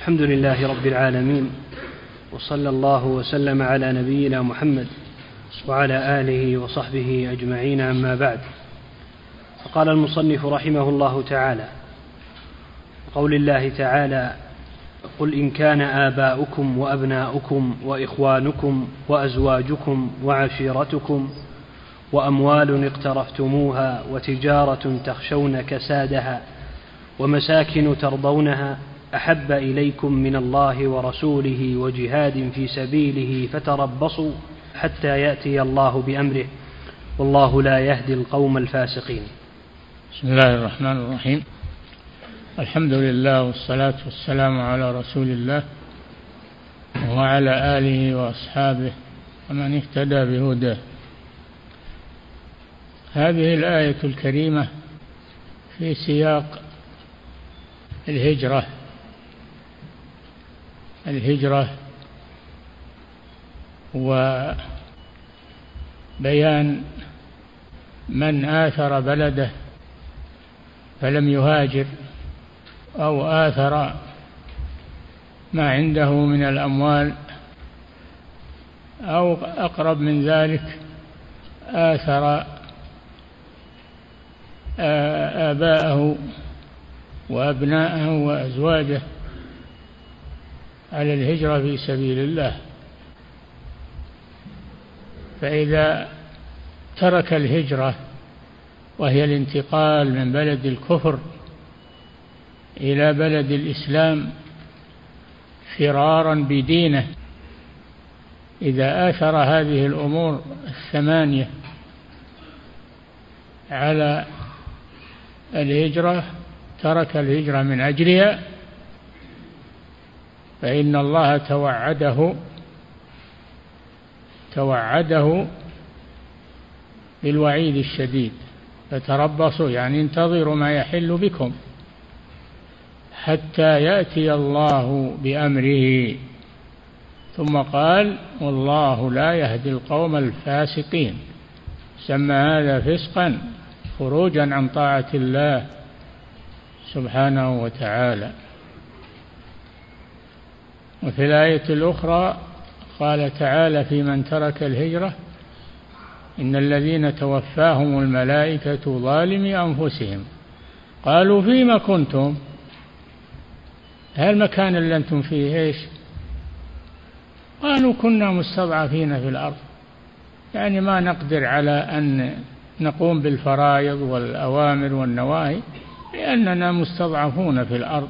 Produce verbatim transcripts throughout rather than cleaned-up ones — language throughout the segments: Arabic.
الحمد لله رب العالمين، وصلى الله وسلم على نبينا محمد وعلى آله وصحبه أجمعين، أما بعد. فقال المصنف رحمه الله تعالى: قول الله تعالى: قل إن كان آباؤكم وأبناؤكم وإخوانكم وأزواجكم وعشيرتكم وأموال اقترفتموها وتجارة تخشون كسادها ومساكن ترضونها أحب إليكم من الله ورسوله وجهاد في سبيله فتربصوا حتى يأتي الله بأمره، والله لا يهدي القوم الفاسقين. بسم الله الرحمن الرحيم. الحمد لله والصلاة والسلام على رسول الله وعلى آله وأصحابه ومن اهتدى بهداه. هذه الآية الكريمة في سياق الهجرة الهجرة وبيان من آثر بلده فلم يهاجر، أو آثر ما عنده من الأموال، أو أقرب من ذلك آثر آباءه وأبناءه وأزواجه على الهجرة في سبيل الله. فإذا ترك الهجرة، وهي الانتقال من بلد الكفر إلى بلد الإسلام فرارا بدينه، إذا آثر هذه الأمور الثمانية على الهجرة، ترك الهجرة من أجلها، فإن الله توعده توعده بالوعيد الشديد: فتربصوا، يعني انتظروا ما يحل بكم حتى يأتي الله بأمره. ثم قال: والله لا يهدي القوم الفاسقين. سمى هذا فسقا، خروجا عن طاعة الله سبحانه وتعالى. وفي الآية الأخرى قال تعالى في من ترك الهجرة: إن الذين توفاهم الملائكة ظالمي أنفسهم قالوا فيما كنتم، هالمكان اللي أنتم فيه إيش؟ قالوا كنا مستضعفين في الأرض، يعني ما نقدر على أن نقوم بالفرائض والأوامر والنواهي لأننا مستضعفون في الأرض.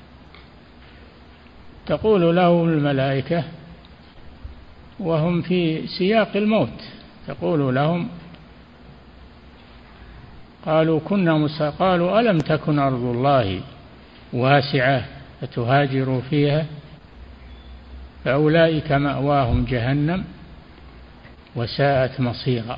تقول لهم الملائكة وهم في سياق الموت، تقول لهم: قالوا كنا مستضعفين، قالوا ألم تكن أرض الله واسعة فتهاجروا فيها، فأولئك مأواهم جهنم وساءت مصيرا،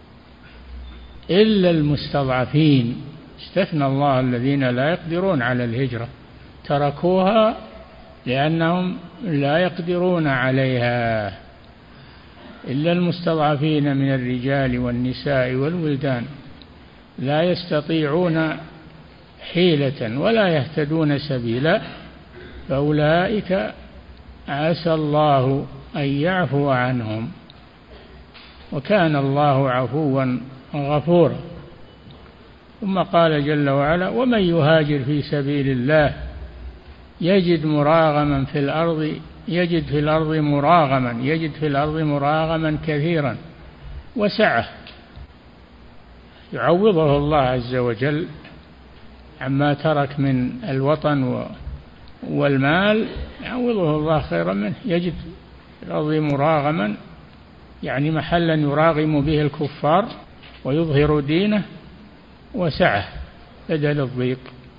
إلا المستضعفين. استثنى الله الذين لا يقدرون على الهجرة، تركوها لأنهم لا يقدرون عليها، إلا المستضعفين من الرجال والنساء والولدان لا يستطيعون حيلة ولا يهتدون سبيلا، فأولئك عسى الله أن يعفو عنهم، وكان الله عفوا غفورا. ثم قال جل وعلا: ومن يهاجر في سبيل الله يجد مراغما في الأرض يجد في الأرض مراغما يجد في الأرض مراغما كثيرا وسعة. يعوضه الله عز وجل عما ترك من الوطن والمال، يعوضه الله خيرا منه. يجد في الأرض مراغما، يعني محلا يراغم به الكفار ويظهر دينه، وسعة بدل الضيق.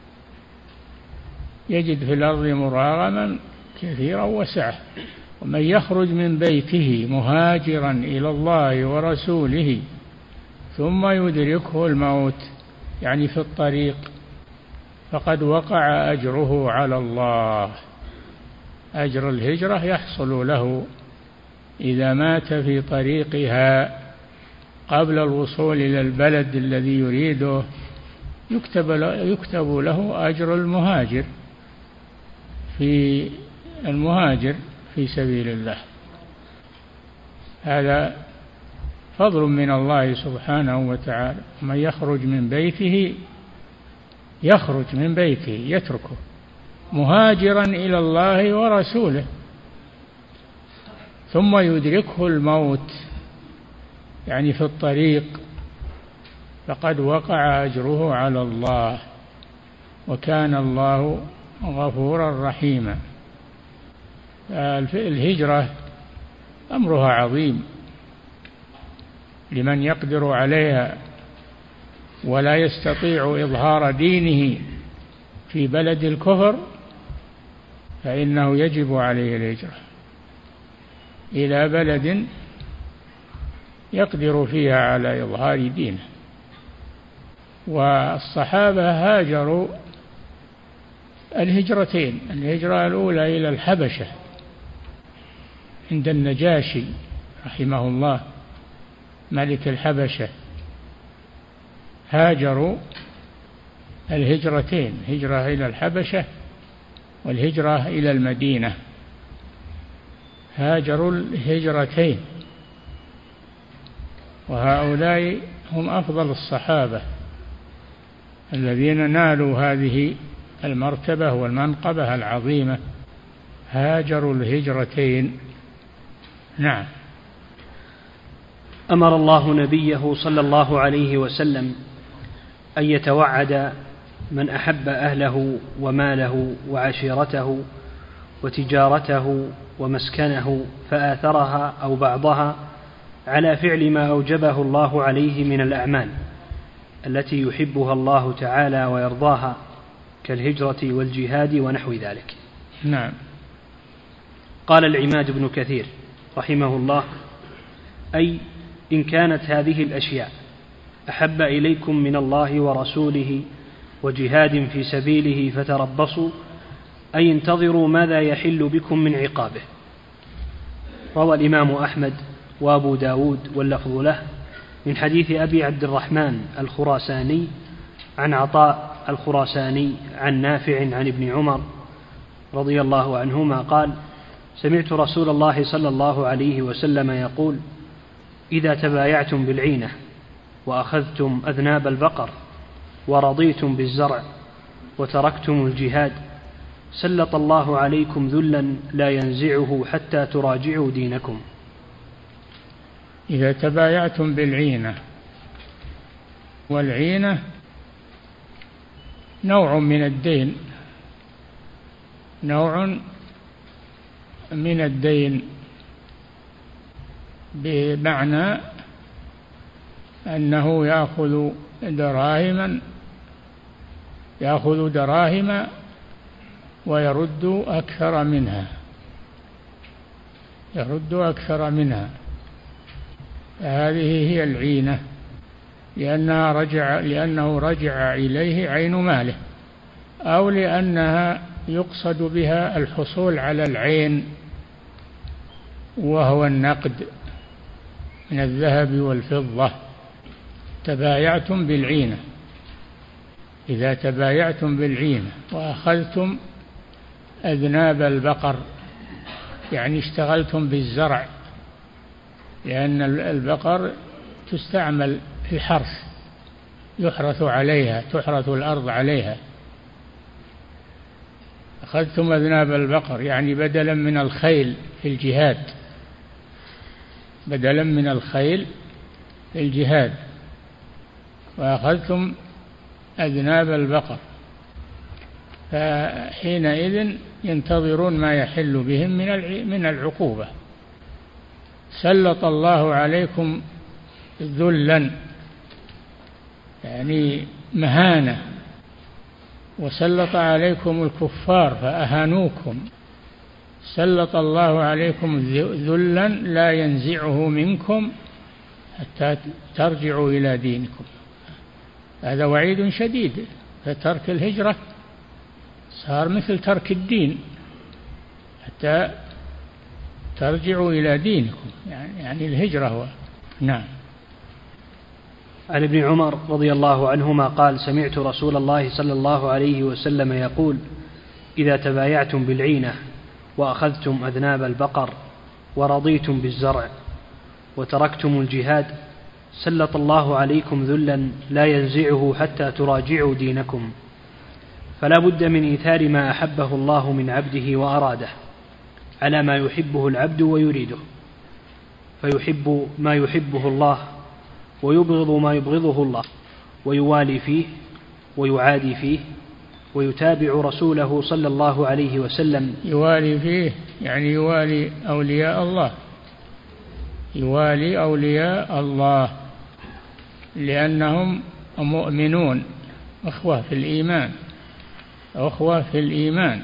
يجد في الأرض مراغما كثيرا وسعة. ومن يخرج من بيته مهاجرا إلى الله ورسوله ثم يدركه الموت، يعني في الطريق، فقد وقع أجره على الله. أجر الهجرة يحصل له إذا مات في طريقها قبل الوصول إلى البلد الذي يريده، يكتب له أجر المهاجر في المهاجر في سبيل الله. هذا فضل من الله سبحانه وتعالى. من يخرج من بيته يخرج من بيته يتركه مهاجرا إلى الله ورسوله ثم يدركه الموت، يعني في الطريق، فقد وقع أجره على الله، وكان الله غفورا رحيما. الهجرة أمرها عظيم لمن يقدر عليها ولا يستطيع إظهار دينه في بلد الكفر، فإنه يجب عليه الهجرة إلى بلد يقدر فيها على إظهار دينه. والصحابة هاجروا الهجرتين، الهجرة الأولى إلى الحبشة عند النجاشي رحمه الله ملك الحبشة، هاجروا الهجرتين، هجرة إلى الحبشة والهجرة إلى المدينة، هاجروا الهجرتين، وهؤلاء هم أفضل الصحابة الذين نالوا هذه المرتبة والمنقبة العظيمة، هاجروا الهجرتين. نعم. أمر الله نبيه صلى الله عليه وسلم أن يتوعد من أحب أهله وماله وعشيرته وتجارته ومسكنه فآثرها أو بعضها على فعل ما أوجبه الله عليه من الأعمال التي يحبها الله تعالى ويرضاها كالهجرة والجهاد ونحو ذلك. نعم. قال العماد بن كثير رحمه الله: أي إن كانت هذه الأشياء أحب إليكم من الله ورسوله وجهاد في سبيله فتربصوا، أي انتظروا ماذا يحل بكم من عقابه. روى الإمام أحمد وأبو داود واللفظ له من حديث أبي عبد الرحمن الخراساني عن عطاء الخراساني عن نافع عن ابن عمر رضي الله عنهما قال: سمعت رسول الله صلى الله عليه وسلم يقول: إذا تبايعتم بالعينة وأخذتم أذناب البقر ورضيتم بالزرع وتركتم الجهاد سلط الله عليكم ذلا لا ينزعه حتى تراجعوا دينكم. إذا تبايعتم بالعينة، والعينة نوع من الدين، نوع من الدين بمعنى أنه يأخذ دراهما يأخذ دراهم ويرد أكثر منها يرد أكثر منها هذه هي العينة، لأنها رجع لأنه رجع إليه عين ماله، أو لأنها يقصد بها الحصول على العين وهو النقد من الذهب والفضة. تبايعتم بالعينة، إذا تبايعتم بالعينة وأخذتم أذناب البقر، يعني اشتغلتم بالزرع، لأن البقر تستعمل في الحرث، يحرث عليها، تحرث الأرض عليها. أخذتم أذناب البقر يعني بدلا من الخيل في الجهاد، بدلا من الخيل في الجهاد، وأخذتم أذناب البقر، فحينئذ ينتظرون ما يحل بهم من العقوبة. سلط الله عليكم ذلا يعني مهانة، وسلط عليكم الكفار فأهانوكم. سلط الله عليكم ذلا لا ينزعه منكم حتى ترجعوا إلى دينكم. هذا وعيد شديد، فترك الهجرة صار مثل ترك الدين حتى ترجعوا إلى دينكم، يعني, يعني الهجرة هو. نعم. عن ابن عمر رضي الله عنهما قال: سمعت رسول الله صلى الله عليه وسلم يقول: إذا تبايعتم بالعينة وأخذتم أذناب البقر ورضيتم بالزرع وتركتم الجهاد سلط الله عليكم ذلا لا ينزعه حتى تراجعوا دينكم. فلا بد من إيثار ما أحبه الله من عبده وأراده على ما يحبه العبد ويريده، فيحب ما يحبه الله ويبغض ما يبغضه الله، ويوالي فيه ويعادي فيه، ويتابع رسوله صلى الله عليه وسلم. يوالي فيه يعني يوالي أولياء الله، يوالي أولياء الله لأنهم مؤمنون، أخوة في الإيمان، أخوة في الإيمان،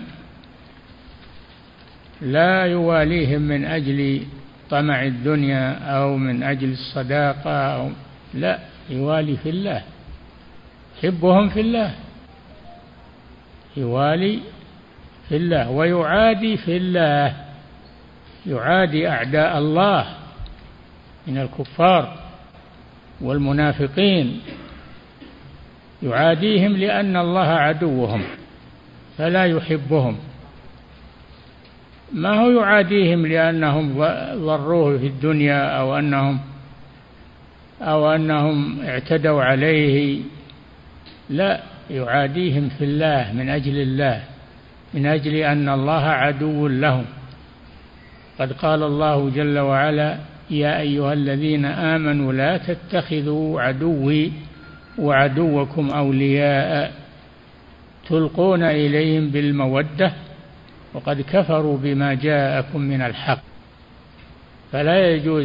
لا يواليهم من أجل طمع الدنيا أو من أجل الصداقة أو لا، يوالي في الله، يحبهم في الله، يوالي في الله ويعادي في الله، يعادي أعداء الله من الكفار والمنافقين، يعاديهم لأن الله عدوهم فلا يحبهم، ما هو يعاديهم لأنهم ضروه في الدنيا أو أنهم أو أنهم اعتدوا عليه، لا، يعاديهم في الله من أجل الله، من أجل أن الله عدو لهم. قد قال الله جل وعلا: يا أيها الذين آمنوا لا تتخذوا عدوي وعدوكم أولياء تلقون إليهم بالمودة وقد كفروا بما جاءكم من الحق. فلا يجوز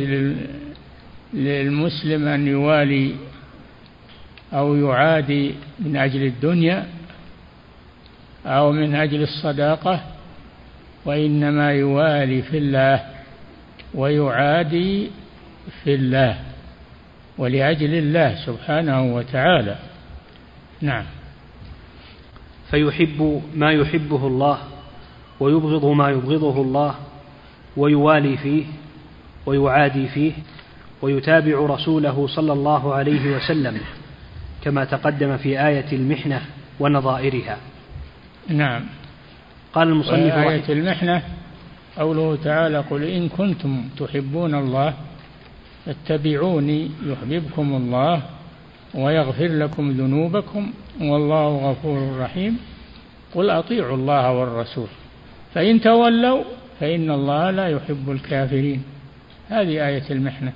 للمسلم أن يوالي أو يعادي من أجل الدنيا أو من أجل الصداقة، وإنما يوالي في الله ويعادي في الله ولأجل الله سبحانه وتعالى. نعم. فيحب ما يحبه الله ويبغض ما يبغضه الله، ويوالي فيه ويعادي فيه، ويتابع رسوله صلى الله عليه وسلم كما تقدم في آية المحنة ونظائرها. نعم. قال المصنف: آية المحنة قوله تعالى: قل إن كنتم تحبون الله فاتبعوني يحببكم الله ويغفر لكم ذنوبكم والله غفور رحيم. قل أطيعوا الله والرسول فإن تولوا فإن الله لا يحب الكافرين. هذه آية المحنة،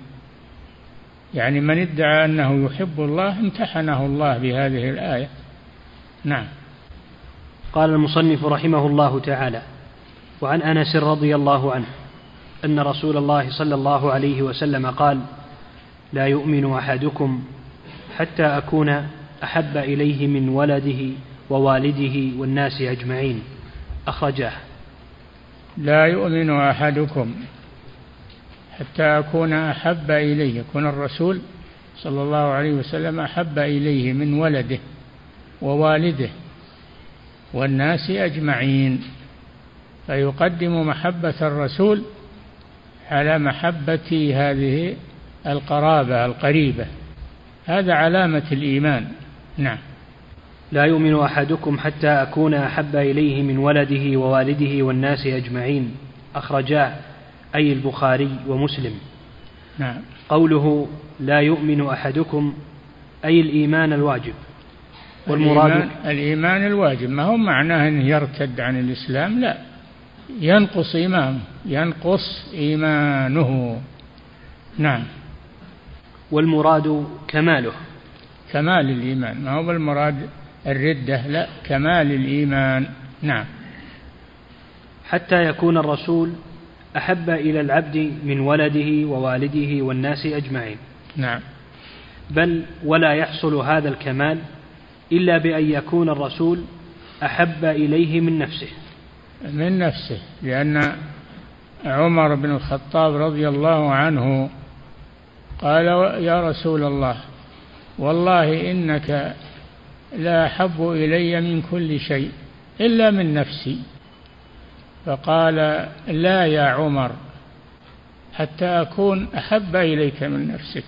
يعني من ادعى أنه يحب الله امتحنه الله بهذه الآية. نعم. قال المصنف رحمه الله تعالى: وعن أنس رضي الله عنه أن رسول الله صلى الله عليه وسلم قال: لا يؤمن أحدكم حتى أكون أحب إليه من ولده ووالده والناس أجمعين. أخرجاه. لا يؤمن أحدكم حتى أكون أحب إليه، يكون الرسول صلى الله عليه وسلم أحب إليه من ولده ووالده والناس أجمعين، فيقدم محبة الرسول على محبة هذه القرابة القريبة، هذا علامة الإيمان. نعم. لا يؤمن أحدكم حتى أكون أحب إليه من ولده ووالده والناس أجمعين. أخرجاه أي البخاري ومسلم. نعم. قوله لا يؤمن أحدكم أي الإيمان الواجب، والمراد الإيمان, الإيمان الواجب، ما هو معناه أنه يرتد عن الإسلام، لا، ينقص إيمانه، ينقص إيمانه. نعم. والمراد كماله، كمال الإيمان، ما هو بالمراد الردة، لا، كمال الإيمان. نعم. حتى يكون الرسول أحب إلى العبد من ولده ووالده والناس أجمعين. نعم. بل ولا يحصل هذا الكمال إلا بأن يكون الرسول أحب إليه من نفسه من نفسه لأن عمر بن الخطاب رضي الله عنه قال: يا رسول الله والله إنك لا أحب إلي من كل شيء إلا من نفسي. فقال: لا يا عمر حتى أكون أحب إليك من نفسك.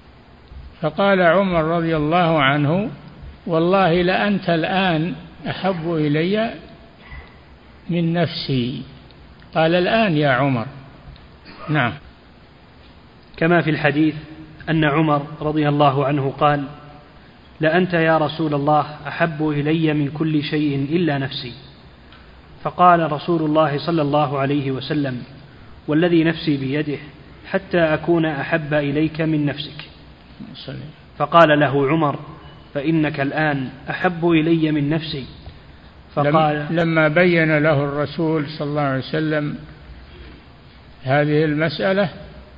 فقال عمر رضي الله عنه: والله لأنت الآن أحب إلي من نفسي. قال الآن يا عمر. نعم. كما في الحديث أن عمر رضي الله عنه قال: لأنت يا رسول الله أحب إلي من كل شيء إلا نفسي. فقال رسول الله صلى الله عليه وسلم: والذي نفسي بيده حتى أكون أحب إليك من نفسك. فقال له عمر: فإنك الآن أحب إلي من نفسي. فقال لما بين له الرسول صلى الله عليه وسلم هذه المسألة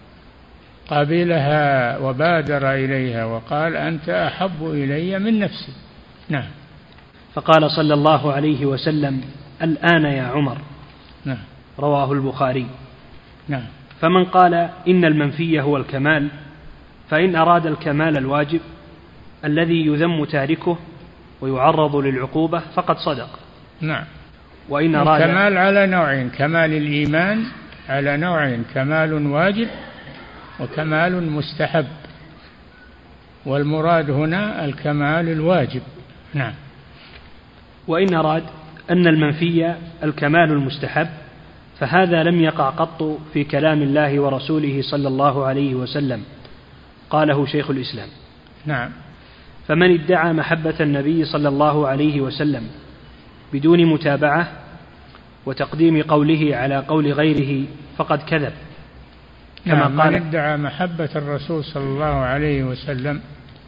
قابلها وبادر إليها وقال: أنت أحب إلي من نفسي. نعم. فقال صلى الله عليه وسلم: الآن يا عمر. نعم. رواه البخاري. نعم. فمن قال إن المنفي هو الكمال، فإن أراد الكمال الواجب الذي يذم تاركه ويعرض للعقوبة فقد صدق. نعم. وإن أراد الكمال على نوعين: كمال الإيمان على نوعين، كمال واجب وكمال مستحب، والمراد هنا الكمال الواجب. نعم. وإن أراد أن المنفي الكمال المستحب فهذا لم يقع قط في كلام الله ورسوله صلى الله عليه وسلم، قاله شيخ الإسلام. نعم. فمن ادعى محبة النبي صلى الله عليه وسلم بدون متابعة وتقديم قوله على قول غيره فقد كذب. كما نعم. قال: من ادعى محبة الرسول صلى الله عليه وسلم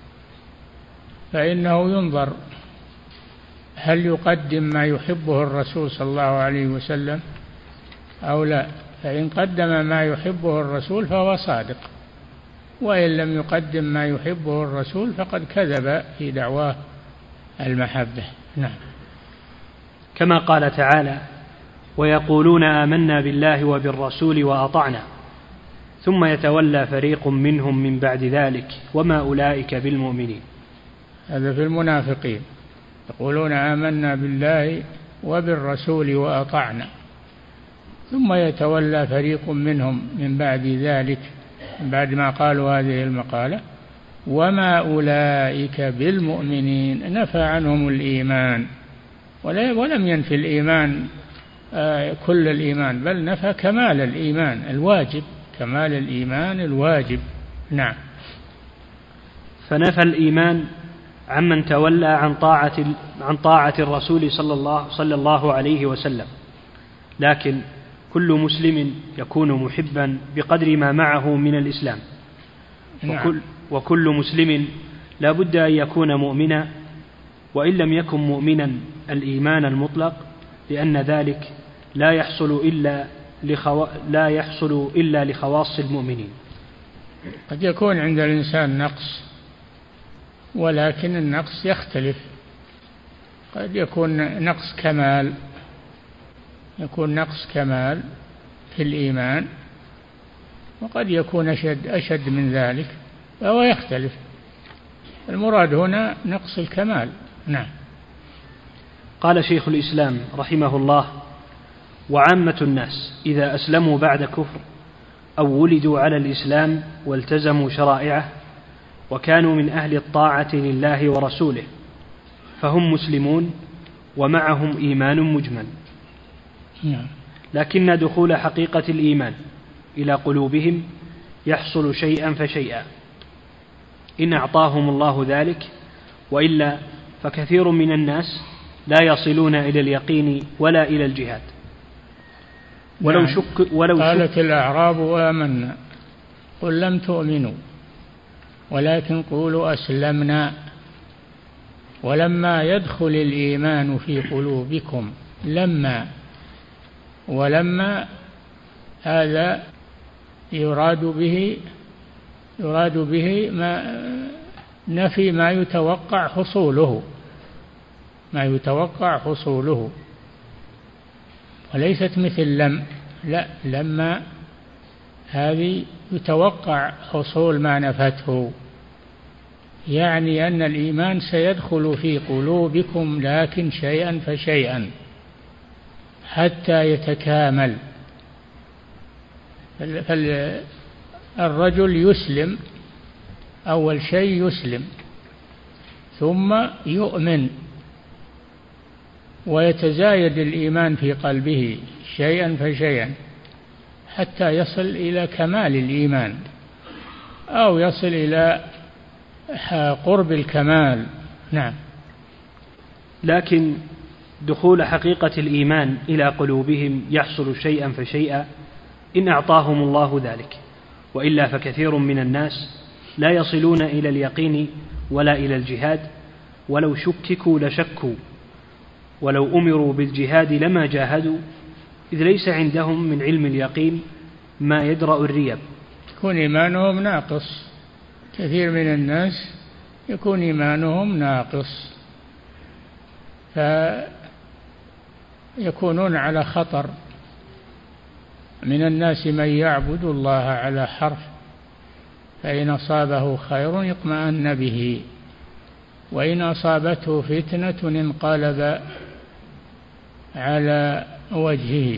فإنه ينظر هل يقدم ما يحبه الرسول صلى الله عليه وسلم أو لا. فإن قدم ما يحبه الرسول فهو صادق، وإن لم يقدم ما يحبه الرسول فقد كذب في دعواه المحبة. نعم. كما قال تعالى: ويقولون آمنا بالله وبالرسول وأطعنا ثم يتولى فريق منهم من بعد ذلك وما أولئك بالمؤمنين. هذا في المنافقين، يقولون آمنا بالله وبالرسول وأطعنا ثم يتولى فريق منهم من بعد ذلك، من بعد ما قالوا هذه المقالة، وما أولئك بالمؤمنين. نفى عنهم الإيمان ولم ينفي الإيمان كل الإيمان، بل نفى كمال الإيمان الواجب، كمال الإيمان الواجب. نعم. فنفى الإيمان عمن تولى عن طاعة عن طاعة الرسول صلى الله صلى الله عليه وسلم، لكن كل مسلم يكون محبا بقدر ما معه من الإسلام. نعم. وكل, وكل مسلم لا بد أن يكون مؤمنا، وإن لم يكن مؤمنا الإيمان المطلق، لأن ذلك لا يحصل إلا لخوا... لا يحصل إلا لخواص المؤمنين. قد يكون عند الإنسان نقص، ولكن النقص يختلف. قد يكون نقص كمال، يكون نقص كمال في الإيمان، وقد يكون أشد, أشد من ذلك، فهو يختلف. المراد هنا نقص الكمال. نعم. قال شيخ الإسلام رحمه الله: وعامة الناس إذا أسلموا بعد كفر أو ولدوا على الإسلام والتزموا شرائعه وكانوا من أهل الطاعة لله ورسوله فهم مسلمون ومعهم إيمان مجمل. لكن دخول حقيقة الإيمان إلى قلوبهم يحصل شيئا فشيئا إن أعطاهم الله ذلك، وإلا فكثير من الناس لا يصلون إلى اليقين ولا إلى الجهاد. ولو شك ولو قالت الأعراب آمنا قل لم تؤمنوا ولكن قولوا أسلمنا ولما يدخل الإيمان في قلوبكم. لما ولما هذا يراد به يراد به ما نفي ما يتوقع حصوله ما يتوقع حصوله وليست مثل لم. لا، لما هذه يتوقع حصول ما نفته، يعني أن الإيمان سيدخل في قلوبكم لكن شيئا فشيئا حتى يتكامل. فالرجل يسلم، أول شيء يسلم ثم يؤمن ويتزايد الإيمان في قلبه شيئا فشيئا حتى يصل إلى كمال الإيمان أو يصل إلى قرب الكمال. نعم. لكن دخول حقيقة الإيمان إلى قلوبهم يحصل شيئا فشيئا إن أعطاهم الله ذلك، وإلا فكثير من الناس لا يصلون إلى اليقين ولا إلى الجهاد، ولو شككوا لشكوا، ولو أمروا بالجهاد لما جاهدوا، إذ ليس عندهم من علم اليقين ما يدرأ الريب. يكون إيمانهم ناقص، كثير من الناس يكون إيمانهم ناقص فيكونون على خطر. من الناس من يعبد الله على حرف، فإن أصابه خير اطمأن به، وإن أصابته فتنة انقلب على وجهه.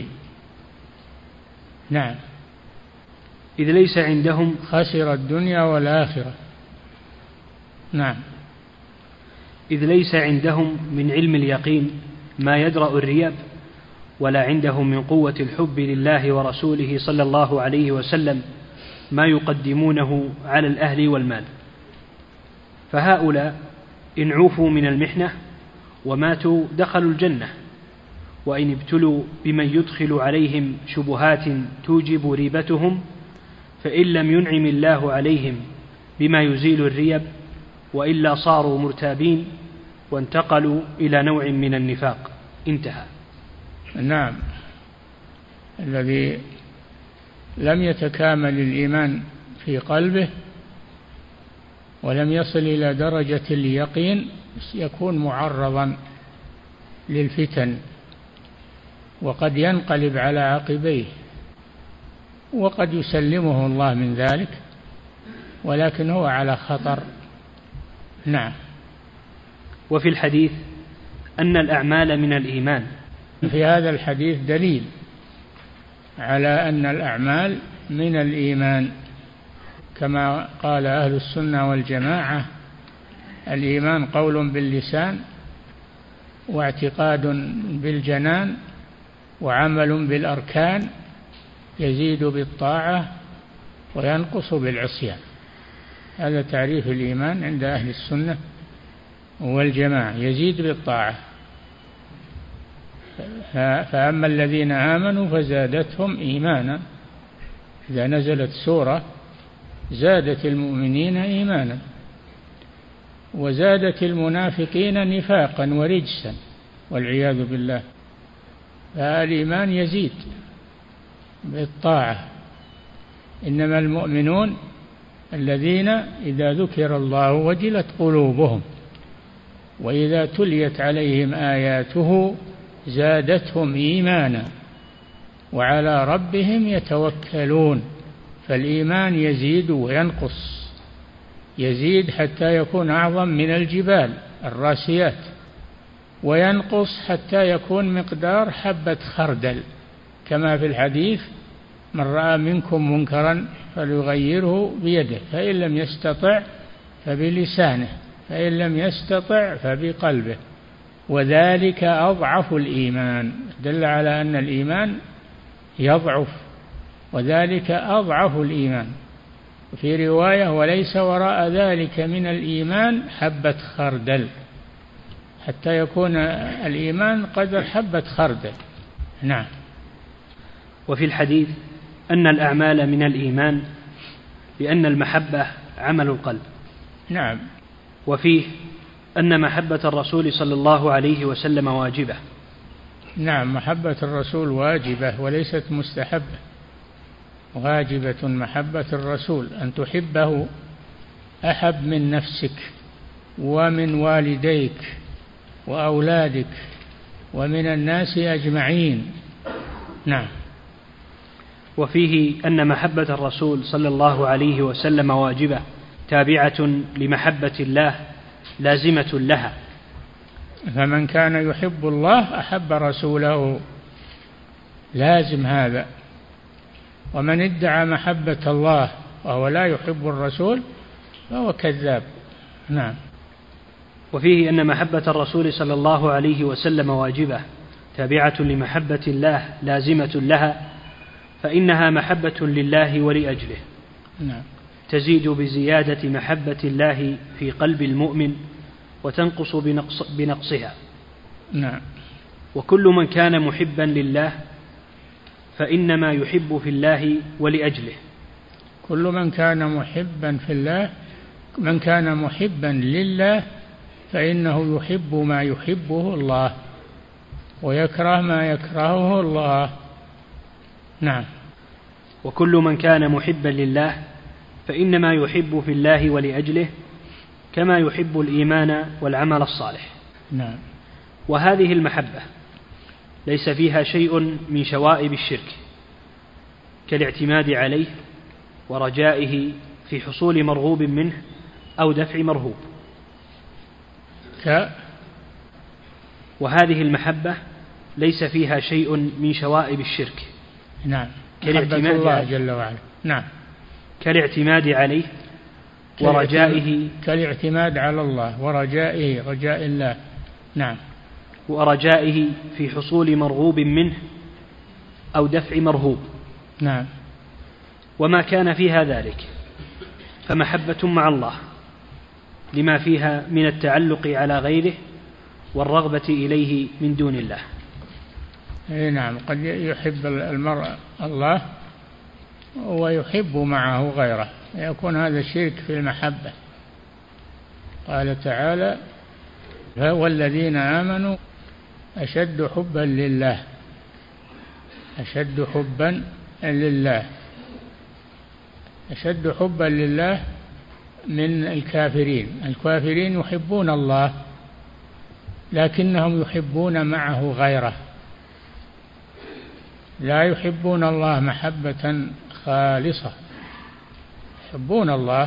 نعم. إذ ليس عندهم خسر الدنيا والآخرة. نعم. إذ ليس عندهم من علم اليقين ما يدرأ الرياب، ولا عندهم من قوة الحب لله ورسوله صلى الله عليه وسلم ما يقدمونه على الأهل والمال، فهؤلاء إن عوفوا من المحنة وماتوا دخلوا الجنة، وإن ابتلوا بمن يدخل عليهم شبهات توجب ريبتهم، فإن لم ينعم الله عليهم بما يزيل الريب وإلا صاروا مرتابين وانتقلوا إلى نوع من النفاق. انتهى. نعم. الذي لم يتكامل الإيمان في قلبه ولم يصل إلى درجة اليقين يكون معرضا للفتن، وقد ينقلب على عقبيه، وقد يسلمه الله من ذلك، ولكن هو على خطر. نعم. وفي الحديث أن الأعمال من الإيمان. في هذا الحديث دليل على أن الأعمال من الإيمان، كما قال أهل السنة والجماعة: الإيمان قول باللسان، واعتقاد بالجنان، وعمل بالأركان، يزيد بالطاعة وينقص بالعصيان. هذا تعريف الإيمان عند أهل السنة والجماعة: يزيد بالطاعة. فأما الذين آمنوا فزادتهم إيمانا، إذا نزلت سورة زادت المؤمنين إيمانا، وزادت المنافقين نفاقا ورجسا والعياذ بالله. فالإيمان يزيد بالطاعة. إنما المؤمنون الذين إذا ذكر الله وجلت قلوبهم وإذا تليت عليهم آياته زادتهم إيمانا وعلى ربهم يتوكلون. فالإيمان يزيد وينقص، يزيد حتى يكون أعظم من الجبال الراسيات، وينقص حتى يكون مقدار حبة خردل، كما في الحديث: من رأى منكم منكرا فليغيره بيده، فإن لم يستطع فبلسانه، فإن لم يستطع فبقلبه، وذلك أضعف الإيمان. دل على أن الإيمان يضعف، وذلك أضعف الإيمان. في رواية: وليس وراء ذلك من الإيمان حبة خردل، حتى يكون الإيمان قدر حبة خردل. نعم. وفي الحديث أن الأعمال من الإيمان لأن المحبة عمل القلب. نعم. وفيه أن محبة الرسول صلى الله عليه وسلم واجبة. نعم، محبة الرسول واجبة وليست مستحبة، واجبة محبة الرسول، أن تحبه أحب من نفسك ومن والديك وأولادك ومن الناس أجمعين. نعم. وفيه أن محبة الرسول صلى الله عليه وسلم واجبة تابعة لمحبة الله لازمة لها. فمن كان يحب الله أحب رسوله، لازم هذا. ومن ادعى محبة الله وهو لا يحب الرسول فهو كذاب. نعم. وفيه أن محبة الرسول صلى الله عليه وسلم واجبة تابعة لمحبة الله لازمة لها، فإنها محبة لله ولأجله. نعم. تزيد بزيادة محبة الله في قلب المؤمن وتنقص بنقص بنقصها. نعم. وكل من كان محبا لله فإنما يحب في الله ولأجله. كل من كان محبا في الله من كان محبا لله فإنه يحب ما يحبه الله ويكره ما يكرهه الله. نعم. وكل من كان محبا لله فإنما يحب في الله ولأجله كما يحب الإيمان والعمل الصالح. نعم. وهذه المحبة ليس فيها شيء من شوائب الشرك كالاعتماد عليه ورجائه في حصول مرغوب منه أو دفع مرهوب. ك... وهذه المحبة ليس فيها شيء من شوائب الشرك. نعم. كالاعتماد الله جل وعلا. نعم. كالاعتماد عليه ورجائه كالاعتماد على الله ورجائه رجاء الله. نعم. ورجائه في حصول مرغوب منه أو دفع مرهوب. نعم. وما كان فيها ذلك فمحبة مع الله لما فيها من التعلق على غيره والرغبة إليه من دون الله. أي نعم. قد يحب المرء الله ويحب معه غيره، يكون هذا شرك في المحبة. قال تعالى: والذين آمنوا أشد حبا لله. أشد حبا لله أشد حبا لله من الكافرين. الكافرين يحبون الله لكنهم يحبون معه غيره، لا يحبون الله محبة خالصة، يحبون الله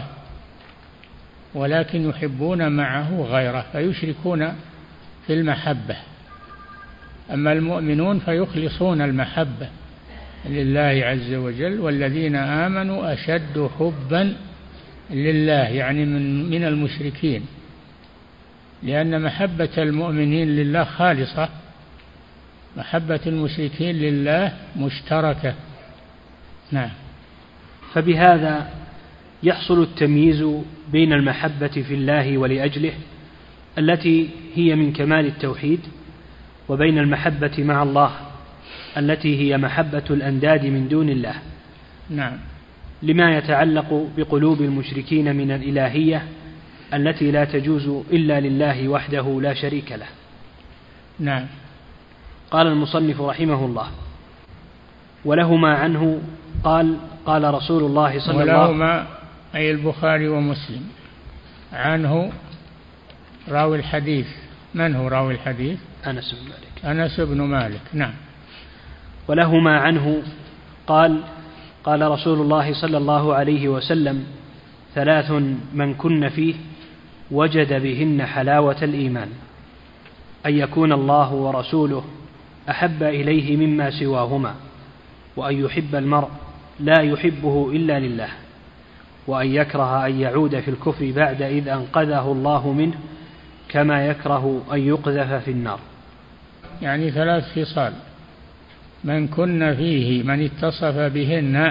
ولكن يحبون معه غيره فيشركون في المحبة. أما المؤمنون فيخلصون المحبة لله عز وجل. والذين آمنوا أشد حبا لله يعني من من المشركين، لأن محبة المؤمنين لله خالصة، محبة المشركين لله مشتركة. نعم. فبهذا يحصل التمييز بين المحبة في الله ولأجله التي هي من كمال التوحيد، وبين المحبة مع الله التي هي محبة الأنداد من دون الله. نعم. لما يتعلق بقلوب المشركين من الإلهية التي لا تجوز إلا لله وحده لا شريك له. نعم. قال المصنف رحمه الله: ولهما عنه قال قال رسول الله صلى الله عليه وسلم. ولهما أي البخاري ومسلم. عنه راوي الحديث. من هو راوي الحديث؟ أنس بن مالك. أنس بن مالك. نعم. ولهما عنه قال قال رسول الله صلى الله عليه وسلم: ثلاث من كن فيه وجد بهن حلاوة الإيمان: أن يكون الله ورسوله أحب إليه مما سواهما، وأن يحب المرء لا يحبه إلا لله، وأن يكره أن يعود في الكفر بعد إذ أنقذه الله منه، كما يكره أن يقذف في النار. يعني ثلاث خصال من كن فيه، من اتصف بهن،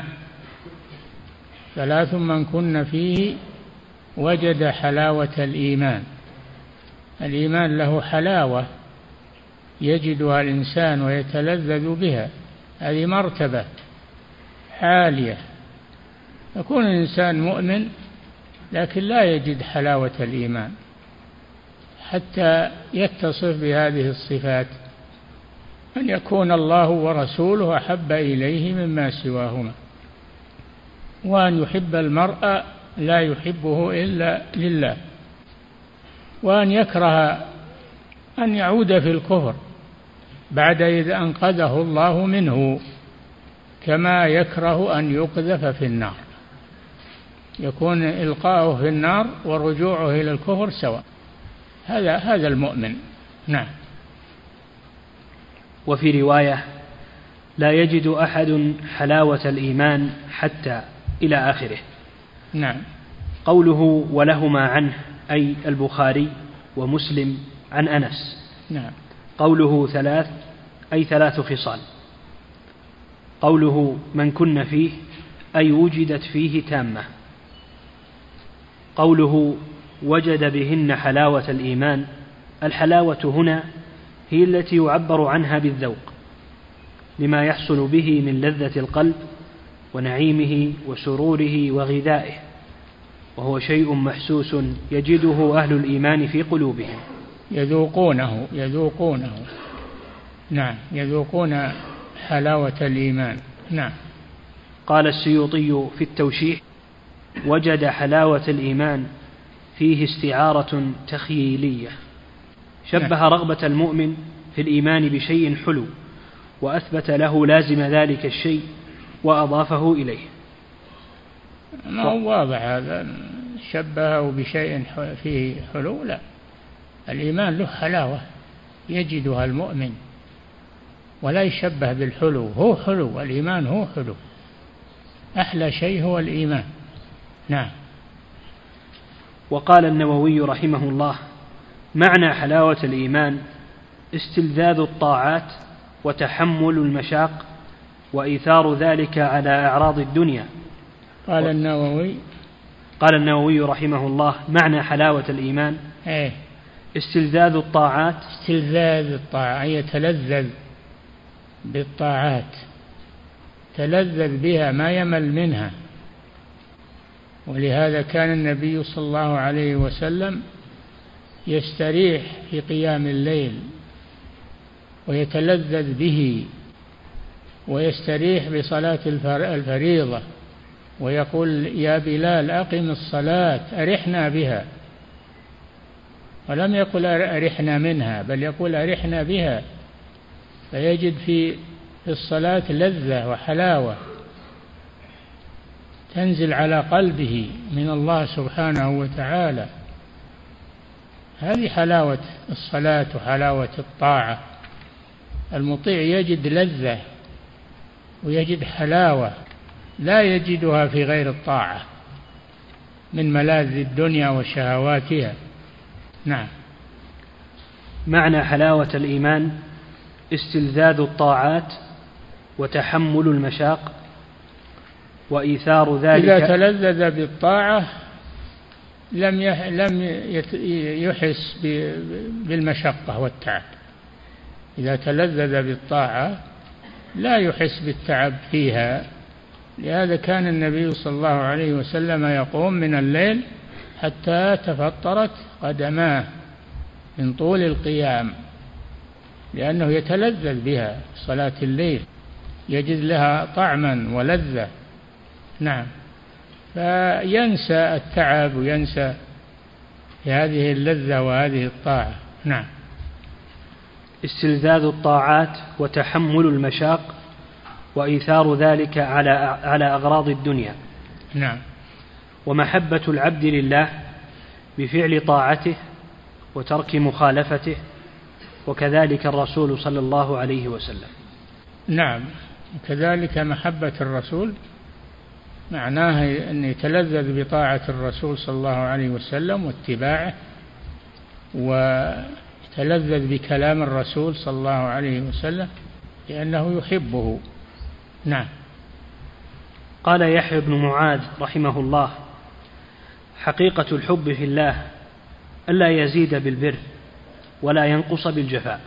ثلاث من كن فيه وجد حلاوة الإيمان. الإيمان له حلاوة يجدها الإنسان ويتلذذ بها، هذه مرتبة عالية. يكون الإنسان مؤمن لكن لا يجد حلاوة الإيمان حتى يتصف بهذه الصفات: أن يكون الله ورسوله أحب إليه مما سواهما، وأن يحب المرء لا يحبه إلا لله، وأن يكره أن يعود في الكفر بعد إذ أنقذه الله منه، كما يكره أن يقذف في النار. يكون إلقاؤه في النار ورجوعه إلى الكفر سواء. هذا هذا المؤمن. نعم. وفي رواية: لا يجد أحد حلاوة الإيمان حتى إلى آخره. نعم. قوله ولهما عنه أي البخاري ومسلم عن أنس. نعم. قوله ثلاث أي ثلاث خصال. قوله من كن فيه أي وجدت فيه تامة. قوله وجد بهن حلاوة الإيمان، الحلاوة هنا هي التي يعبر عنها بالذوق لما يحصل به من لذة القلب ونعيمه وسروره وغذائه، وهو شيء محسوس يجده أهل الإيمان في قلوبهم. يذوقونه يذوقونه نعم، يذوقون حلاوة الإيمان. نعم. قال السيوطي في التوشيح: وجد حلاوة الإيمان فيه استعارة تخييلية، شبه رغبة المؤمن في الإيمان بشيء حلو وأثبت له لازم ذلك الشيء وأضافه إليه. ما هو واضح هذا، شبهه بشيء فيه حلو؟ لا، الإيمان له حلاوة يجدها المؤمن ولا يشبه بالحلو. هو حلو، الإيمان هو حلو، أحلى شيء هو الإيمان. نعم. وقال النووي رحمه الله: معنى حلاوة الإيمان استلذاذ الطاعات وتحمل المشاق وإيثار ذلك على أعراض الدنيا. قال النووي قال النووي رحمه الله: معنى حلاوة الإيمان ايه؟ استلذاذ الطاعات. استلذاذ الطاعات أي يتلذذ بالطاعات، تلذذ بها ما يمل منها. ولهذا كان النبي صلى الله عليه وسلم يستريح في قيام الليل ويتلذذ به، ويستريح بصلاة الفريضة ويقول: يا بلال أقم الصلاة أرحنا بها. ولم يقل أرحنا منها، بل يقول أرحنا بها، فيجد في الصلاة لذة وحلاوة تنزل على قلبه من الله سبحانه وتعالى. هذه حلاوة الصلاة وحلاوة الطاعة. المطيع يجد لذة ويجد حلاوة لا يجدها في غير الطاعة من ملاذ الدنيا وشهواتها. نعم. معنى حلاوة الإيمان استلذاذ الطاعات وتحمل المشاق وإيثار ذلك. إذا تلذذ بالطاعة لم لم يحس بالمشقة والتعب. إذا تلذذ بالطاعة لا يحس بالتعب فيها. لهذا كان النبي صلى الله عليه وسلم يقوم من الليل حتى تفطرت قدماه من طول القيام، لأنه يتلذذ بها صلاة الليل، يجد لها طعما ولذة. نعم. فينسى التعب وينسى هذه اللذة وهذه الطاعة. نعم. استلذاذ الطاعات وتحمل المشاق وإيثار ذلك على على أغراض الدنيا. نعم. ومحبة العبد لله بفعل طاعته وترك مخالفته، وكذلك الرسول صلى الله عليه وسلم. نعم. وكذلك محبة الرسول معناها أن يتلذذ بطاعة الرسول صلى الله عليه وسلم واتباعه، ويتلذذ بكلام الرسول صلى الله عليه وسلم لأنه يحبه. نعم. قال يحيى بن معاذ رحمه الله: حقيقة الحب في الله ألا يزيد بالبر ولا ينقص بالجفاء.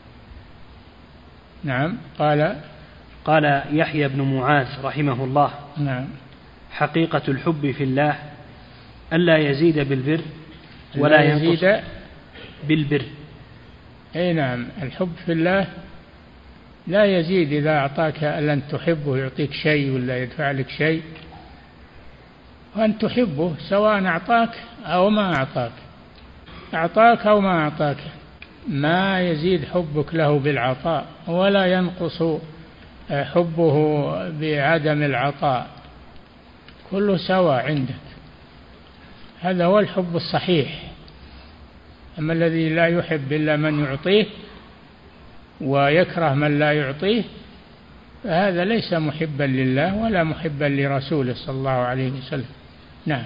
نعم. قال قال يحيى بن معاذ رحمه الله: نعم. حقيقة الحب في الله ألا يزيد بالبر ولا ينقص بالبر. أي نعم. الحب في الله لا يزيد. إذا أعطاك أن تحبه يعطيك شيء ولا يدفع لك شيء، وأن تحبه سواء أعطاك أو ما أعطاك، أعطاك أو ما أعطاك، ما يزيد حبك له بالعطاء ولا ينقص حبه بعدم العطاء، كله سواء عندك. هذا هو الحب الصحيح. أما الذي لا يحب إلا من يعطيه ويكره من لا يعطيه فهذا ليس محبا لله ولا محبا لرسوله صلى الله عليه وسلم. نعم.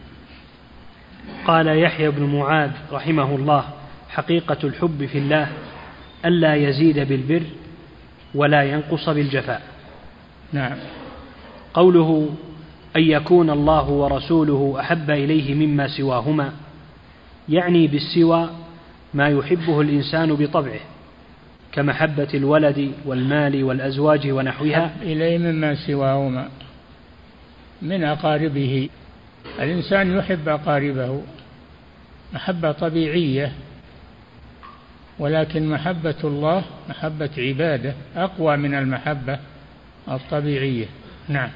قال يحيى بن معاذ رحمه الله: حقيقة الحب في الله ألا يزيد بالبر ولا ينقص بالجفاء. نعم. قوله أن يكون الله ورسوله أحب إليه مما سواهما، يعني بالسوى ما يحبه الإنسان بطبعه كمحبة الولد والمال والأزواج ونحوها. أحب إليه مما سواهما من أقاربه. الإنسان يحب أقاربه محبة طبيعية، ولكن محبة الله محبة عبادة أقوى من المحبة الطبيعية. نعم.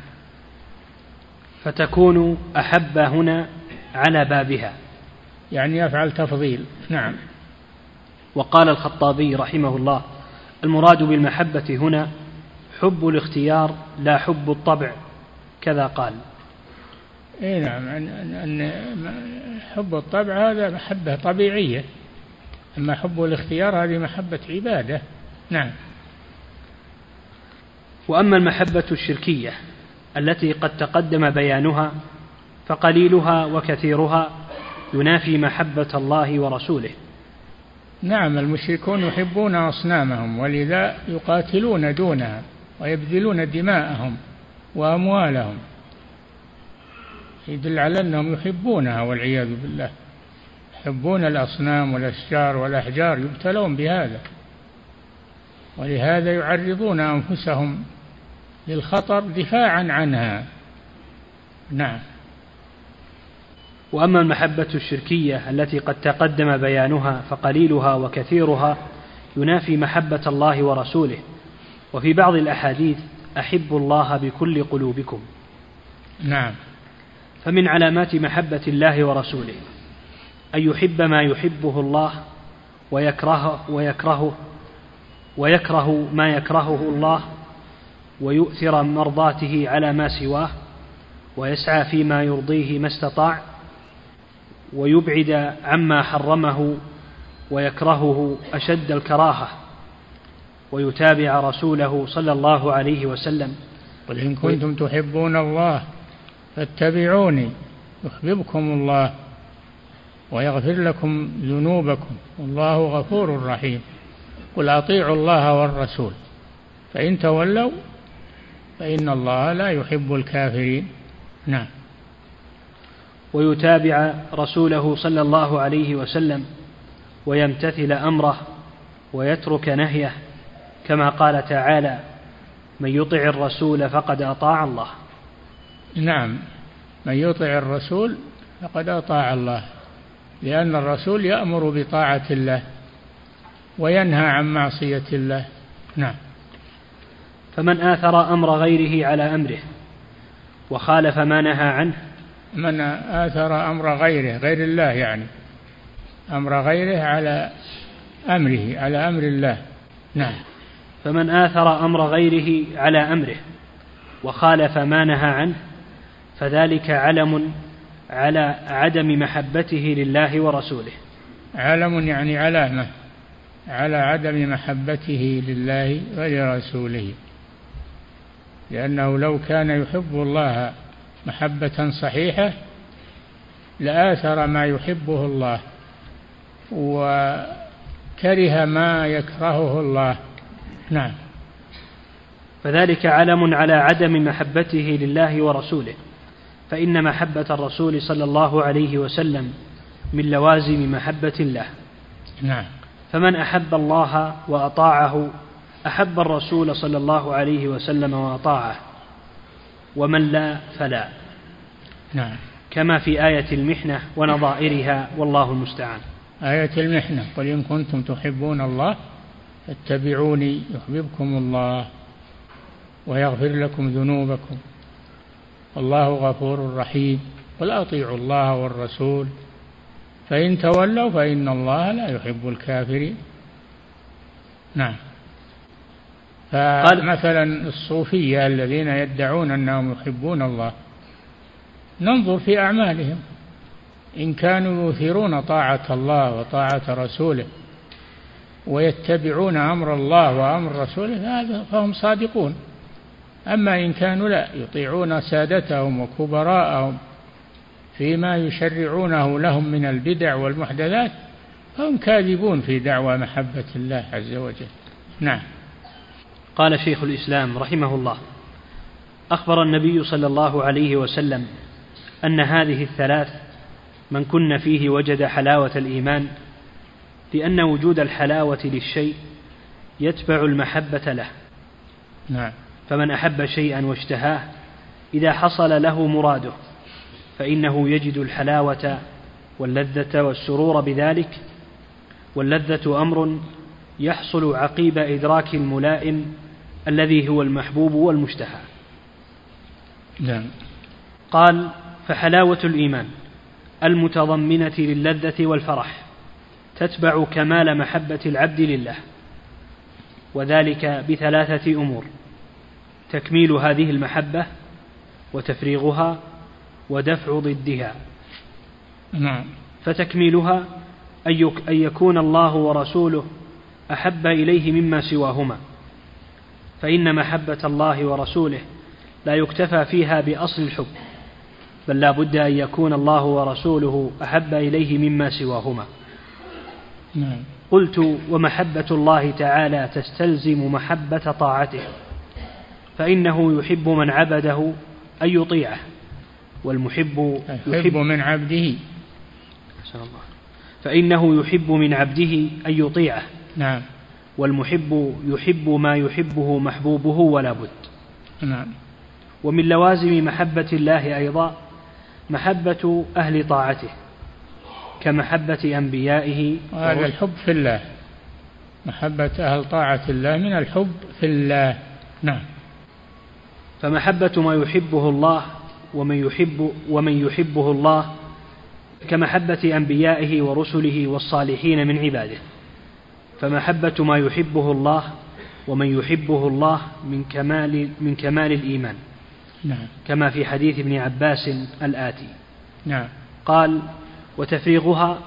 فتكون أحب هنا على بابها، يعني يفعل تفضيل. نعم. وقال الخطابي رحمه الله: المراد بالمحبة هنا حب الاختيار لا حب الطبع، كذا قال. إيه نعم، أن حب الطبع هذا محبة طبيعية، أما حب الاختيار هذه محبة عبادة. نعم. وأما المحبة الشركية التي قد تقدم بيانها فقليلها وكثيرها ينافي محبة الله ورسوله. نعم، المشركون يحبون أصنامهم ولذا يقاتلون دونها ويبذلون دماءهم وأموالهم، يدل على أنهم يحبونها والعياذ بالله، يحبون الأصنام والأشجار والأحجار، يبتلون بهذا، ولهذا يعرضون أنفسهم للخطر دفاعا عنها. نعم. وأما المحبة الشركية التي قد تقدم بيانها فقليلها وكثيرها ينافي محبة الله ورسوله. وفي بعض الأحاديث: أحبوا الله بكل قلوبكم. نعم. فمن علامات محبة الله ورسوله أن يحب ما يحبه الله ويكرهه ويكرهه ويكره ما يكرهه الله، ويؤثر مرضاته على ما سواه، ويسعى فيما يرضيه ما استطاع، ويبعد عما حرمه ويكرهه أشد الكراهة، ويتابع رسوله صلى الله عليه وسلم. قل إن كنتم تحبون الله فاتبعوني يحببكم الله ويغفر لكم ذنوبكم والله غفور رحيم. قل أطيعوا الله والرسول فإن تولوا فإن الله لا يحب الكافرين. نعم. ويتابع رسوله صلى الله عليه وسلم ويمتثل أمره ويترك نهيه، كما قال تعالى: من يطع الرسول فقد أطاع الله. نعم، من يطع الرسول فقد أطاع الله، لأن الرسول يأمر بطاعة الله وينهى عن معصية الله. نعم. فمن آثر أمر غيره على أمره وخالف ما نهى عنه. من آثر أمر غيره، غير الله يعني، أمر غيره على أمره، على أمر الله. نعم. فمن آثر أمر غيره على أمره وخالف ما نهى عنه فذلك علم على عدم محبته لله ورسوله. علم يعني علامة على عدم محبته لله ولرسوله، لأنه لو كان يحب الله محبة صحيحة لآثر ما يحبه الله وكره ما يكرهه الله. نعم. فذلك علم على عدم محبته لله ورسوله، فإن محبة الرسول صلى الله عليه وسلم من لوازم محبة الله. نعم. فمن أحب الله وأطاعه أحب الرسول صلى الله عليه وسلم وأطاعه، ومن لا فلا. نعم. كما في آية المحنة ونظائرها، والله المستعان. آية المحنة: قل إن كنتم تحبون الله فاتبعوني يحببكم الله ويغفر لكم ذنوبكم والله غفور رحيم. قل أطيعوا الله والرسول فإن تولوا فإن الله لا يحب الكافرين. نعم. فمثلا الصوفية الذين يدعون أنهم يحبون الله، ننظر في أعمالهم، إن كانوا يثيرون طاعة الله وطاعة رسوله ويتبعون أمر الله وأمر رسوله فهم صادقون. أما إن كانوا لا يطيعون سادتهم وكبراءهم فيما يشرعونه لهم من البدع والمحدثات فهم كاذبون في دعوى محبة الله عز وجل. نعم. قال شيخ الإسلام رحمه الله: أخبر النبي صلى الله عليه وسلم أن هذه الثلاث من كن فيه وجد حلاوة الإيمان، لأن وجود الحلاوة للشيء يتبع المحبة له. نعم. فمن أحب شيئا واشتهاه إذا حصل له مراده فإنه يجد الحلاوة واللذة والسرور بذلك، واللذة أمر يحصل عقيب إدراك الملائم الذي هو المحبوب والمشتهى. نعم. قال: فحلاوة الإيمان المتضمنة للذة والفرح تتبع كمال محبة العبد لله، وذلك بثلاثة أمور: تكميل هذه المحبة، وتفريغها، ودفع ضدها. نعم. فتكميلها أن يكون الله ورسوله أحب إليه مما سواهما، فإن محبة الله ورسوله لا يكتفى فيها بأصل الحب، بل لا بد أن يكون الله ورسوله أحب إليه مما سواهما. نعم. قلت: ومحبة الله تعالى تستلزم محبة طاعته، فإنه يحب من عبده أن يطيعه، والمحب يحب من عبده فإنه يحب من عبده أن يطيعه. نعم. والمحب يحب ما يحبه محبوبه ولا بد. نعم. ومن لوازم محبة الله أيضا محبة أهل طاعته كمحبة أنبيائه. وهذا الحب في الله، محبة أهل طاعة الله من الحب في الله. نعم. فمحبة ما يحبه الله ومن يحب ومن يحبه الله كمحبة أنبيائه ورسله والصالحين من عباده. فمحبة ما يحبه الله ومن يحبه الله من كمال من كمال الإيمان. نعم. كما في حديث ابن عباس الآتي. نعم. قال: وتفريغها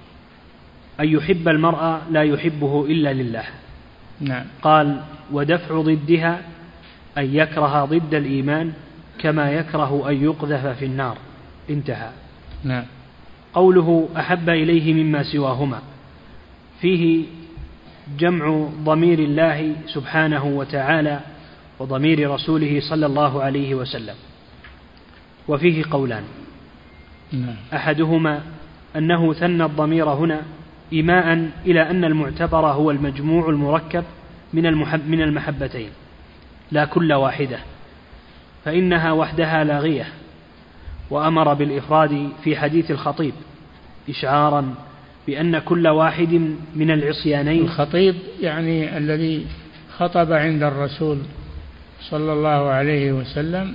أن يحب المرء لا يحبه إلا لله. نعم. قال: ودفع ضدها أن يكره ضد الإيمان كما يكره أن يقذف في النار. انتهى. نعم. قوله أحب إليه مما سواهما فيه جمع ضمير الله سبحانه وتعالى وضمير رسوله صلى الله عليه وسلم، وفيه قولان: نعم. أحدهما أنه ثنى الضمير هنا إيماء إلى أن المعتبر هو المجموع المركب من المحب من المحبتين لا كل واحدة، فإنها وحدها لاغية. وأمر بالإفراد في حديث الخطيب إشعارا بأن كل واحد من العصيانين. الخطيب يعني الذي خطب عند الرسول صلى الله عليه وسلم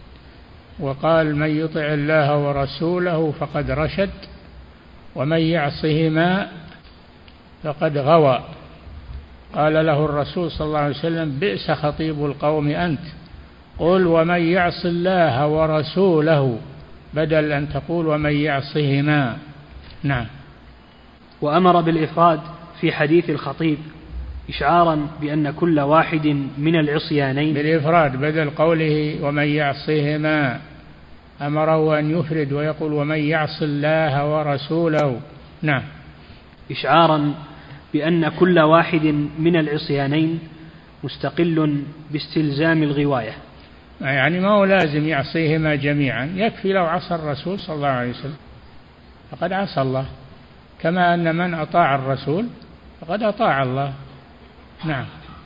وقال: من يطع الله ورسوله فقد رشد ومن يعصهما فقد غوى. قال له الرسول صلى الله عليه وسلم: بئس خطيب القوم أنت، قل ومن يعص الله ورسوله، بدل أن تقول ومن يعصهما. نعم. وأمر بالإفراد في حديث الخطيب إشعارا بأن كل واحد من العصيانين، بالإفراد بدل قوله ومن يعصهما، أمره أن يفرد ويقول ومن يعص الله ورسوله. نعم. إشعارا بأن كل واحد من العصيانين مستقل باستلزام الغواية، يعني ما هو لازم يعصيهما جميعا، يكفي لو عصى الرسول صلى الله عليه وسلم فقد عصى الله، كما أن من أطاع الرسول فقد أطاع الله. نعم.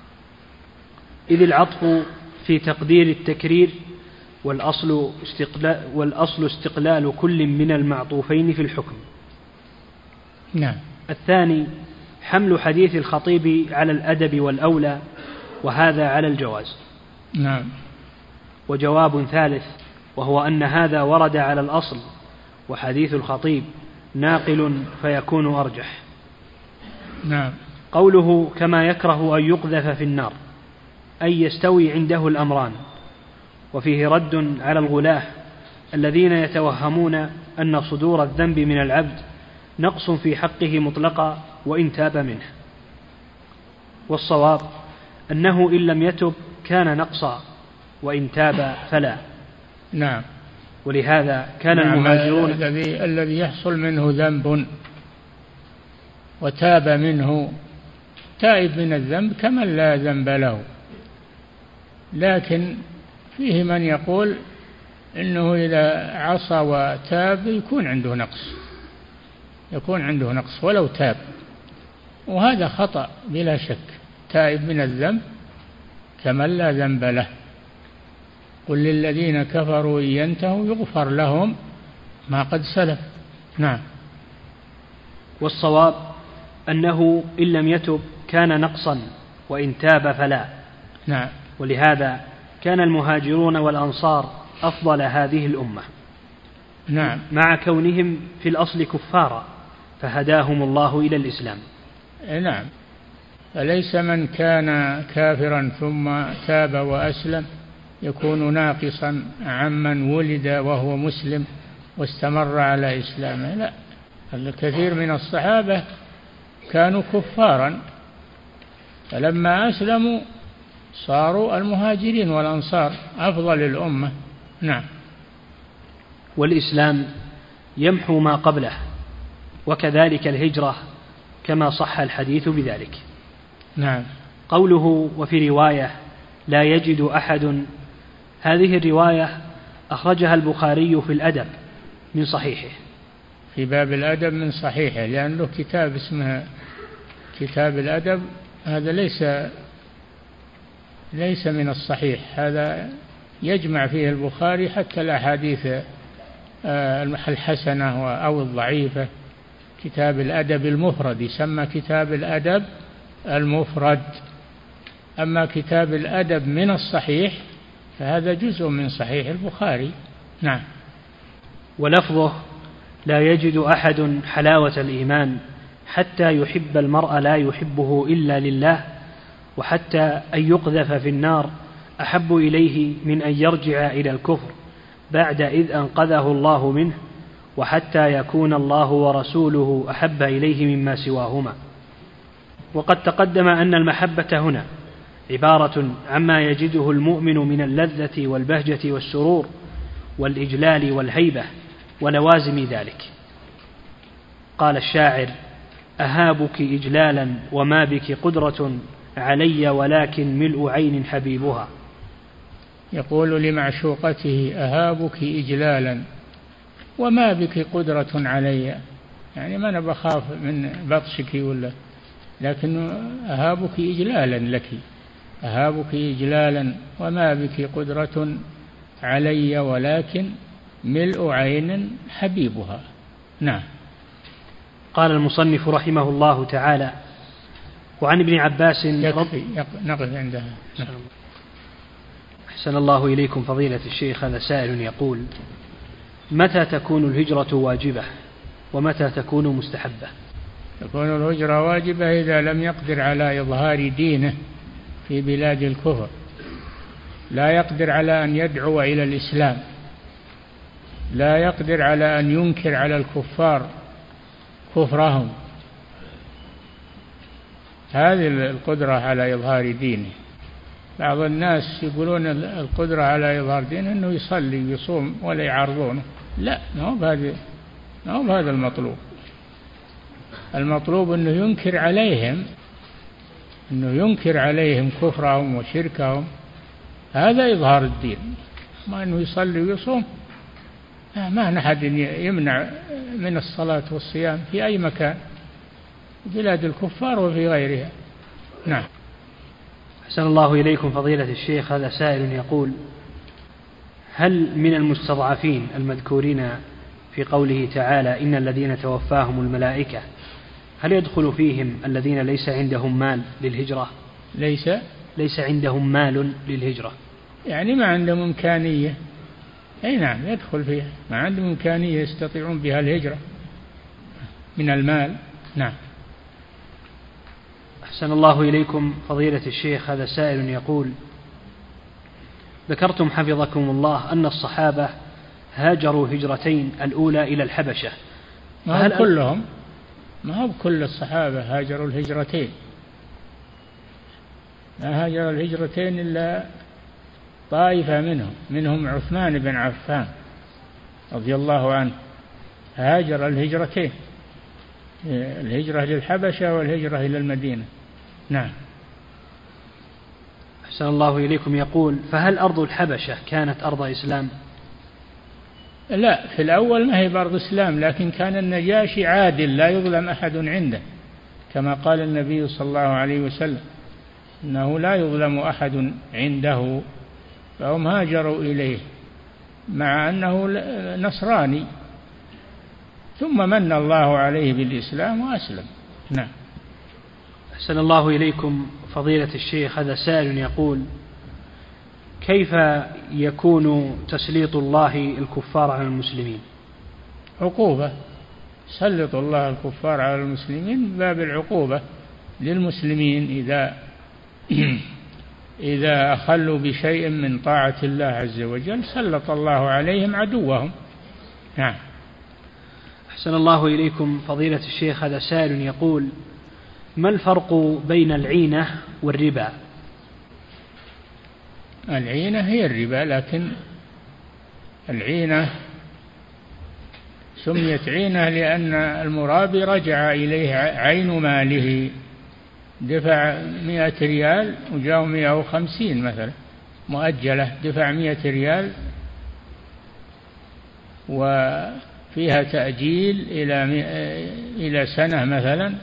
إذ العطف في تقدير التكرير، والأصل استقلال, والأصل استقلال كل من المعطوفين في الحكم. نعم. الثاني حمل حديث الخطيب على الأدب والأولى، وهذا على الجواز. نعم. وجواب ثالث وهو أن هذا ورد على الأصل، وحديث الخطيب ناقل فيكون أرجح. نعم. قوله كما يكره أن يقذف في النار أي يستوي عنده الأمران، وفيه رد على الغلاة الذين يتوهمون أن صدور الذنب من العبد نقص في حقه مطلقا وإن تاب منه، والصواب أنه إن لم يتب كان نقصا وإن تاب فلا. نعم. ولهذا كان نعم. المهاجرون الذي الذي يحصل منه ذنب وتاب منه، تائب من الذنب كمن لا ذنب له، لكن فيه من يقول إنه إذا عصى وتاب يكون عنده نقص، يكون عنده نقص ولو تاب، وهذا خطأ بلا شك. تائب من الذنب كمن لا ذنب له. قل للذين كفروا إن ينتهوا يغفر لهم ما قد سلف. نعم. والصواب أنه إن لم يتب كان نقصا، وإن تاب فلا. نعم. ولهذا كان المهاجرون والأنصار أفضل هذه الأمة. نعم. مع كونهم في الأصل كفارا، فهداهم الله إلى الإسلام. نعم. فليس من كان كافرا ثم تاب وأسلم يكون ناقصا عمن ولد وهو مسلم واستمر على إسلامه، لا. الكثير من الصحابة كانوا كفارا، فلما أسلموا صاروا المهاجرين والأنصار أفضل الأمة. نعم. والإسلام يمحو ما قبله، وكذلك الهجرة كما صح الحديث بذلك. نعم. قوله وفي رواية لا يجد أحد، هذه الرواية أخرجها البخاري في الأدب من صحيحه، في باب الأدب من صحيحه، لأن له كتاب اسمه كتاب الأدب. هذا ليس ليس من الصحيح، هذا يجمع فيه البخاري حتى الأحاديث الحسنة أو الضعيفة. كتاب الأدب المفرد يسمى كتاب الأدب المفرد. أما كتاب الأدب من الصحيح فهذا جزء من صحيح البخاري. نعم. ولفظه لا يجد أحد حلاوة الإيمان حتى يحب المرء لا يحبه إلا لله، وحتى أن يقذف في النار أحب إليه من أن يرجع إلى الكفر بعد إذ أنقذه الله منه، وحتى يكون الله ورسوله أحب إليه مما سواهما. وقد تقدم أن المحبة هنا عبارة عما يجده المؤمن من اللذة والبهجة والسرور والإجلال والهيبة ولوازم ذلك. قال الشاعر: أهابك إجلالا وما بك قدرة علي ولكن ملء عين حبيبها. يقول لمعشوقته: أهابك إجلالا وما بك قدرة علي، يعني ما أنا بخاف من بطشك ولا، لكن أهابك إجلالا لك، أهابك إجلالا وما بك قدرة علي ولكن ملء عين حبيبها. نعم. قال المصنف رحمه الله تعالى: وعن ابن عباس يكفي نقف عندها. أحسن الله إليكم فضيلة الشيخ. هذا سائل يقول: متى تكون الهجرة واجبة ومتى تكون مستحبة؟ تكون الهجرة واجبة إذا لم يقدر على إظهار دينه في بلاد الكفر، لا يقدر على أن يدعو إلى الإسلام، لا يقدر على أن ينكر على الكفار كفرهم، هذه القدرة على إظهار دينه. بعض الناس يقولون القدرة على إظهار دينه أنه يصلي ويصوم ولا يعارضونه، لا، ما هو بهذا ما هو بهذا المطلوب. المطلوب أنه ينكر عليهم أنه ينكر عليهم كفرهم وشركهم، هذا إظهار الدين. ما أنه يصلي ويصوم، ما أحد يمنع من الصلاة والصيام في أي مكان، بلاد الكفار وفي غيرها. نعم. أحسن الله إليكم فضيلة الشيخ. هذا سائل يقول: هل من المستضعفين المذكورين في قوله تعالى إن الذين توفاهم الملائكة، هل يدخل فيهم الذين ليس عندهم مال للهجرة؟ ليس ليس عندهم مال للهجرة، يعني ما عندهم إمكانية. أي نعم، يدخل فيها، ما عندهم إمكانية يستطيعون بها الهجرة من المال. نعم. أحسن الله إليكم فضيلة الشيخ. هذا سائل يقول: ذكرتم حفظكم الله أن الصحابة هاجروا هجرتين، الأولى إلى الحبشة. ما هو كلهم، ما هو كل الصحابة هاجروا الهجرتين، ما هاجر الهجرتين إلا طائفة منهم منهم عثمان بن عفان رضي الله عنه، هاجر الهجرتين، الهجرة للحبشة والهجرة إلى المدينة. نعم. أحسن الله إليكم. يقول: فهل أرض الحبشة كانت أرض إسلام؟ لا، في الأول ما هي بأرض إسلام، لكن كان النجاشي عادل لا يظلم أحد عنده، كما قال النبي صلى الله عليه وسلم إنه لا يظلم أحد عنده، فهم هاجروا إليه مع أنه نصراني، ثم من الله عليه بالإسلام وأسلم. نعم. أحسن الله إليكم فضيلة الشيخ، هذا سائل يقول: كيف يكون تسليط الله الكفار على المسلمين؟ عقوبة، سلط الله الكفار على المسلمين باب العقوبة للمسلمين إذا إذا أخلوا بشيء من طاعة الله عز وجل سلط الله عليهم عدوهم. نعم. أحسن الله إليكم فضيلة الشيخ، هذا سائل يقول: ما الفرق بين العينة والربا؟ العينة هي الربا، لكن العينة سميت عينة لأن المرابي رجع إليه عين ماله، دفع مئة ريال وجاء مئة وخمسين مثلا مؤجلة، دفع مئة ريال وفيها تأجيل إلى إلى سنة مثلا،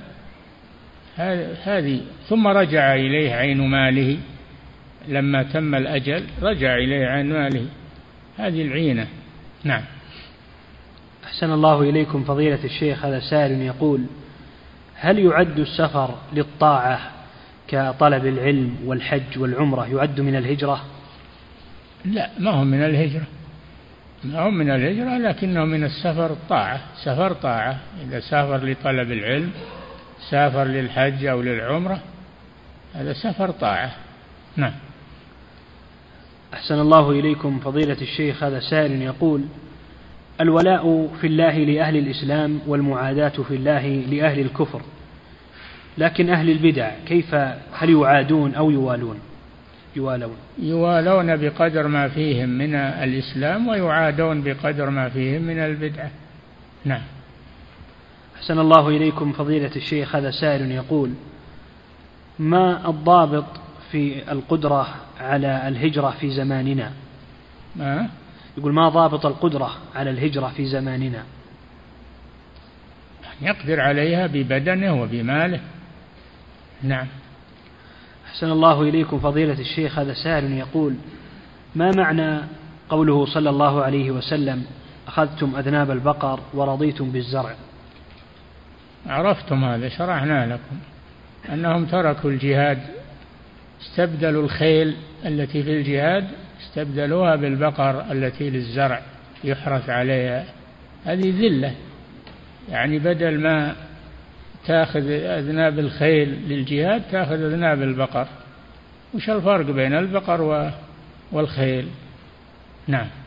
هذه ثم رجع إليه عين ماله لما تم الأجل، رجع إليه عين ماله، هذه العينة. نعم. أحسن الله إليكم فضيلة الشيخ، هذا سائل يقول: هل يعد السفر للطاعة كطلب العلم والحج والعمرة يعد من الهجرة؟ لا، ما هم من الهجرة، ما هم من الهجرة، لكنه من السفر الطاعة، سفر طاعة. إذا سافر لطلب العلم، سافر للحج أو للعمرة، هذا سفر طاعة. نعم. أحسن الله إليكم فضيلة الشيخ، هذا سائل يقول: الولاء في الله لأهل الإسلام والمعاداة في الله لأهل الكفر، لكن أهل البدع كيف، هل يعادون أو يوالون؟ يوالون يوالون بقدر ما فيهم من الإسلام، ويعادون بقدر ما فيهم من البدعة. نعم. أحسن الله إليكم فضيلة الشيخ، هذا سائل يقول: ما الضابط في القدرة على الهجرة في زماننا؟ ما؟ يقول: ما ضابط القدرة على الهجرة في زماننا؟ يقدر عليها ببدنه وبماله. نعم. أحسن الله إليكم فضيلة الشيخ، هذا سائل يقول: ما معنى قوله صلى الله عليه وسلم: أخذتم أذناب البقر ورضيتم بالزرع؟ عرفتم هذا، شرحنا لكم أنهم تركوا الجهاد، استبدلوا الخيل التي في الجهاد استبدلوها بالبقر التي للزرع يحرث عليها، هذه ذلة، يعني بدل ما تأخذ أذناب الخيل للجهاد تأخذ أذناب البقر. وش الفرق بين البقر والخيل؟ نعم.